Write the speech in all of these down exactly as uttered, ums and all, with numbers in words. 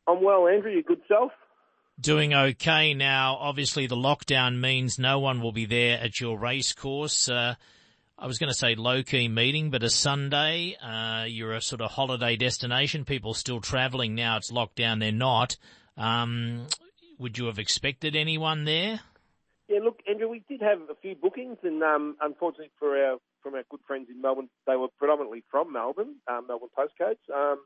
I'm well, Andrew. You good self? Doing okay now. Obviously, the lockdown means no one will be there at your race course. Uh, I was going to say low-key meeting, but a Sunday, uh, you're a sort of holiday destination. People still travelling now. It's locked down. They're not. Um, would you have expected anyone there? Yeah, look, Andrew, we did have a few bookings, and um, unfortunately for our from our good friends in Melbourne, they were predominantly from Melbourne, um, Melbourne postcodes. Um,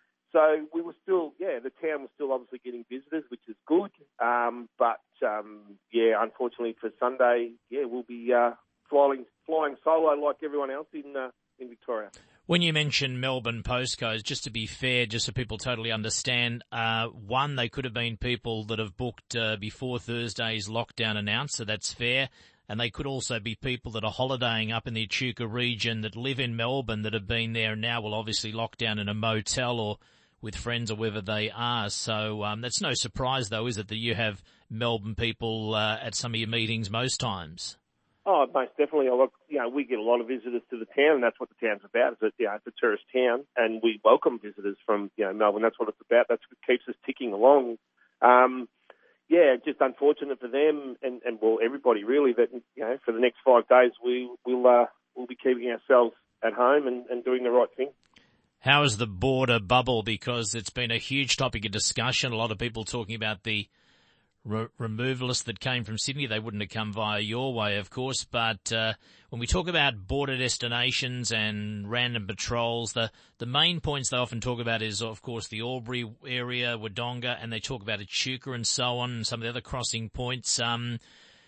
so we were still, yeah, the town was still obviously getting visitors, which is good. Um, but um, yeah, unfortunately for Sunday, yeah, we'll be uh, flying flying solo like everyone else in uh, in Victoria. When you mention Melbourne postcodes, just to be fair, just so people totally understand, uh, one, they could have been people that have booked uh, before Thursday's lockdown announced, so that's fair. And they could also be people that are holidaying up in the Echuca region that live in Melbourne that have been there and now will obviously lock down in a motel or with friends or wherever they are. So um, that's no surprise, though, is it, that you have Melbourne people uh, at some of your meetings most times? Oh, most definitely. Look, you know, we get a lot of visitors to the town, and that's what the town's about. It's a, you know, it's a tourist town, and we welcome visitors from, you know, Melbourne. That's what it's about. That's what keeps us ticking along. Um, yeah, just unfortunate for them and, and well, everybody really that, you know, for the next five days we will uh, we'll be keeping ourselves at home and, and doing the right thing. How is the border bubble? Because it's been a huge topic of discussion. A lot of people talking about the Re- removalists that came from Sydney. They wouldn't have come via your way, of course, but uh, when we talk about border destinations and random patrols, the, the main points they often talk about is, of course, the Albury area, Wodonga, and they talk about Echuca and so on, and some of the other crossing points. Um,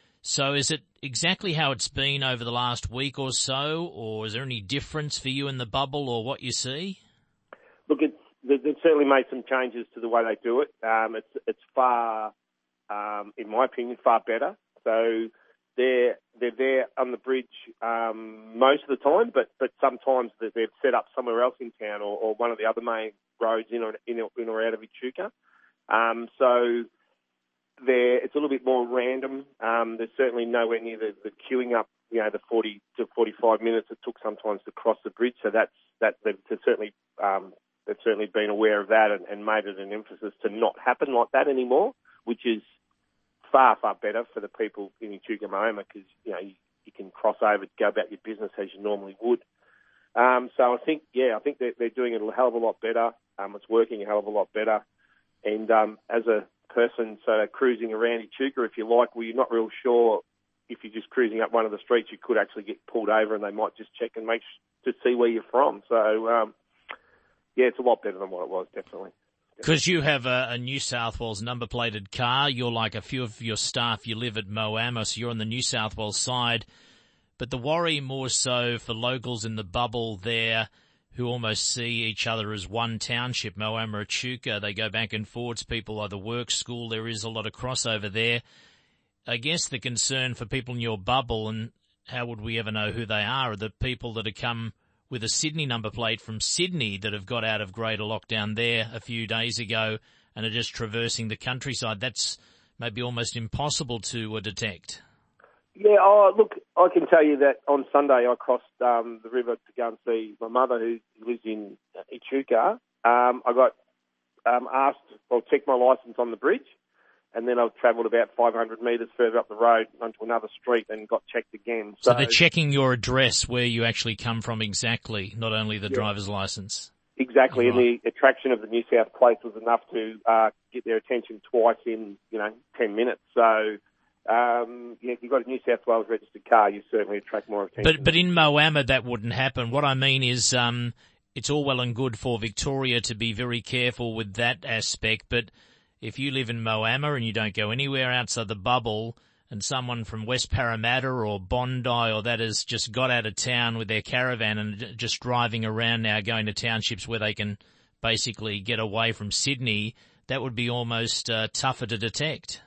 so is it exactly how it's been over the last week or so, or is there any difference for you in the bubble or what you see? Look, it's, they've certainly made some changes to the way they do it. Um, it's, it's far... Um, in my opinion, far better. So they're they're there on the bridge um, most of the time, but but sometimes they've set up somewhere else in town or, or one of the other main roads in or in or, in or out of Echuca. Um, so there, it's a little bit more random. Um, there's certainly nowhere near the, the queuing up, you know, the forty to forty-five minutes it took sometimes to cross the bridge. So that's that they've certainly um, they've certainly been aware of that and, and made it an emphasis to not happen like that anymore, which is far, far better for the people in Echuca Moama because, you know, you, you can cross over, go about your business as you normally would. Um, so I think, yeah, I think they're, they're doing it a hell of a lot better. Um, it's working a hell of a lot better. And um, as a person sort of cruising around Echuca, if you like, well, you're not real sure if you're just cruising up one of the streets, you could actually get pulled over and they might just check and make sh- to see where you're from. So, um, yeah, it's a lot better than what it was, definitely. Because you have a, a New South Wales number-plated car, you're like a few of your staff, you live at Moama, so you're on the New South Wales side. But the worry more so for locals in the bubble there who almost see each other as one township, Moama, Echuca. They go back and forwards, people either work, school, there is a lot of crossover there. I guess the concern for people in your bubble, and how would we ever know who they are, are the people that have come with a Sydney number plate from Sydney that have got out of greater lockdown there a few days ago and are just traversing the countryside. That's maybe almost impossible to uh, detect. Yeah, oh, look, I can tell you that on Sunday I crossed um, the river to go and see my mother who lives in Echuca. Um, I got um, asked, well, check my licence on the bridge. And then I've travelled about five hundred metres further up the road onto another street and got checked again. So, so they're checking your address where you actually come from exactly, not only the yeah. driver's licence. Exactly, Right. And the attraction of the New South plate was enough to uh, get their attention twice in, you know, ten minutes. So, um, yeah, if you've got a New South Wales registered car, you certainly attract more attention. But but in Moama that wouldn't happen. What I mean is um, it's all well and good for Victoria to be very careful with that aspect, but if you live in Moama and you don't go anywhere outside the bubble and someone from West Parramatta or Bondi or that has just got out of town with their caravan and just driving around now going to townships where they can basically get away from Sydney, that would be almost uh, tougher to detect.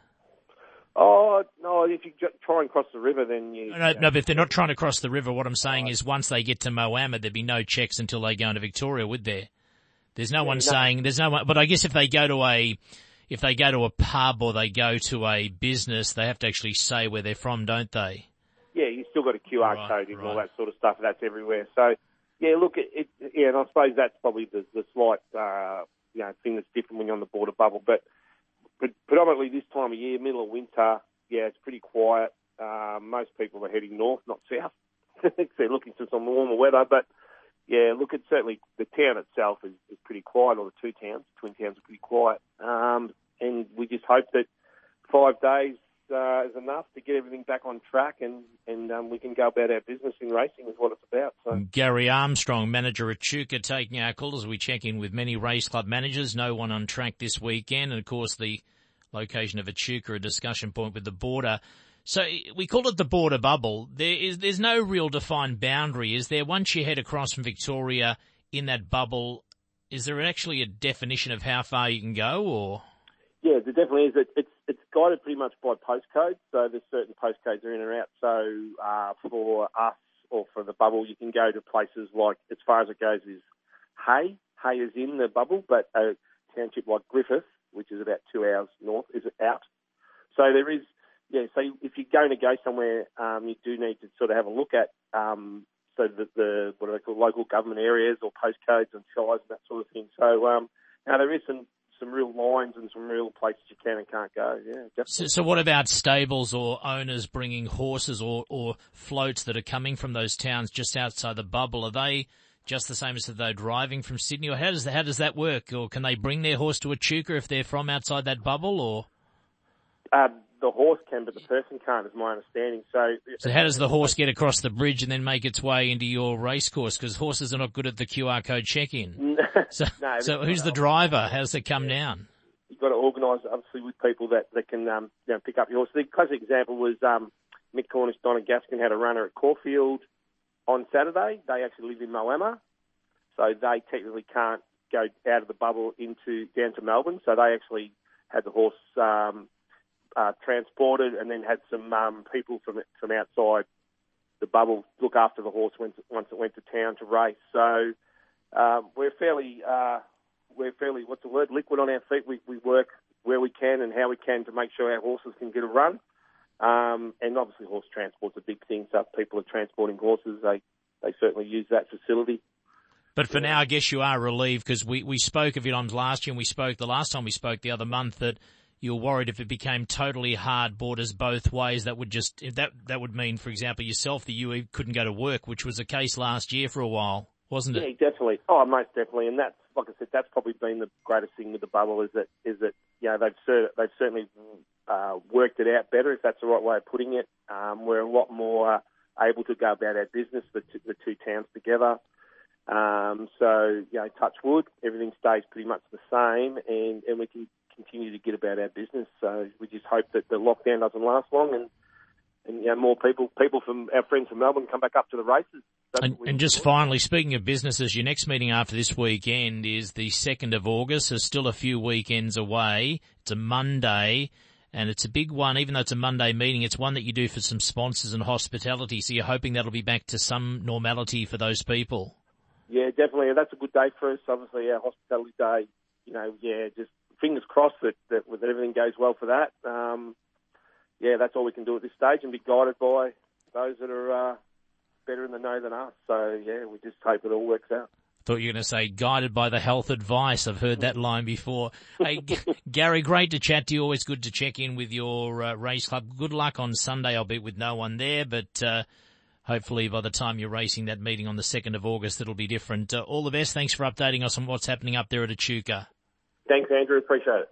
Oh, no, if you try and cross the river, then you... No, no, no, but if they're not trying to cross the river, what I'm saying is once they get to Moama, there'd be no checks until they go into Victoria, would there? There's no yeah, one no. saying, there's no one, but I guess if they go to a... If they go to a pub or they go to a business, they have to actually say where they're from, don't they? Yeah, you've still got a Q R right, code and right. all that sort of stuff. That's everywhere. So, yeah, look, it, it, yeah, and I suppose that's probably the, the slight, uh, you know, thing that's different when you're on the border bubble. But, but predominantly this time of year, middle of winter, yeah, it's pretty quiet. Uh, most people are heading north, not south. They're looking for some warmer weather. But, yeah, look, it's certainly the town itself is, is pretty quiet, or the two towns, twin towns are pretty quiet. Um, and we just hope that five days uh, is enough to get everything back on track, and, and um, we can go about our business in racing is what it's about. So. Gary Armstrong, manager at Echuca, taking our call as we check in with many race club managers. No one on track this weekend. And, of course, the location of Echuca, a discussion point with the border. So we call it the border bubble. There is, there's no real defined boundary, is there? Once you head across from Victoria in that bubble, is there actually a definition of how far you can go, or? Yeah, there definitely is. It, it's it's guided pretty much by postcode. So there's certain postcodes are in and out. So uh, for us or for the bubble, you can go to places like, as far as it goes, is Hay. Hay is in the bubble, but a township like Griffith, which is about two hours north, is out. So there is, yeah, so if you're going to go somewhere, um, you do need to sort of have a look at um, so that the, what are they called, local government areas or postcodes and shires and that sort of thing. So um, now there is some some real lines and some real places you can and can't go. Yeah, definitely. So, so what about stables or owners bringing horses or, or floats that are coming from those towns just outside the bubble? Are they just the same as if they're driving from Sydney, or how does, how does that work? Or can they bring their horse to Echuca if they're from outside that bubble, or? Uh, the horse can, but the person can't, is my understanding. So, so how does the horse get across the bridge and then make its way into your race course? Because horses are not good at the Q R code check-in. So, no, so who's the driver? How does it come yeah. down? You've got to organise, obviously, with people that, that can um, you know, pick up your horse. The classic example was um, Mick Cornish, Donna Gaskin had a runner at Caulfield on Saturday. They actually live in Moama, so they technically can't go out of the bubble into down to Melbourne. So they actually had the horse um, uh, transported, and then had some um, people from from outside the bubble look after the horse once once it went to town to race. So um, we're fairly uh, we're fairly what's the word liquid on our feet. We we work where we can and how we can to make sure our horses can get a run. Um, and obviously horse transport's a big thing, so if people are transporting horses, they, they certainly use that facility. But for yeah. now, I guess you are relieved, because we, we spoke a few times last year, and we spoke the last time we spoke the other month, that you were worried if it became totally hard borders both ways, that would just, that, that would mean, for example, yourself, that you couldn't go to work, which was the case last year for a while, wasn't it? Yeah, definitely. Oh, most definitely. And that's, like I said, that's probably been the greatest thing with the bubble, is that, is that, you know, they've, cer- they've certainly, uh, worked it out better, if that's the right way of putting it. Um, we're a lot more able to go about our business, the, t- the two towns together. Um, so, you know, touch wood, everything stays pretty much the same, and, and we can continue to get about our business. So we just hope that the lockdown doesn't last long, and, and you know, more people, people from our friends from Melbourne come back up to the races. And, and just finally, speaking of businesses, your next meeting after this weekend is the second of August. There's still a few weekends away. It's a Monday, and it's a big one. Even though it's a Monday meeting, it's one that you do for some sponsors and hospitality. So you're hoping that'll be back to some normality for those people. Yeah, definitely. That's a good day for us. Obviously, our hospitality day, you know, yeah, just fingers crossed that, that, that everything goes well for that. Um, yeah, that's all we can do at this stage, and be guided by those that are uh, better in the know than us. So, yeah, we just hope it all works out. Thought you were going to say guided by the health advice. I've heard that line before. Hey, G- Gary, great to chat to you. Always good to check in with your uh, race club. Good luck on Sunday. I'll be with no one there, but uh, hopefully by the time you're racing that meeting on the second of August, it'll be different. Uh, all the best. Thanks for updating us on what's happening up there at Echuca. Thanks, Andrew. Appreciate it.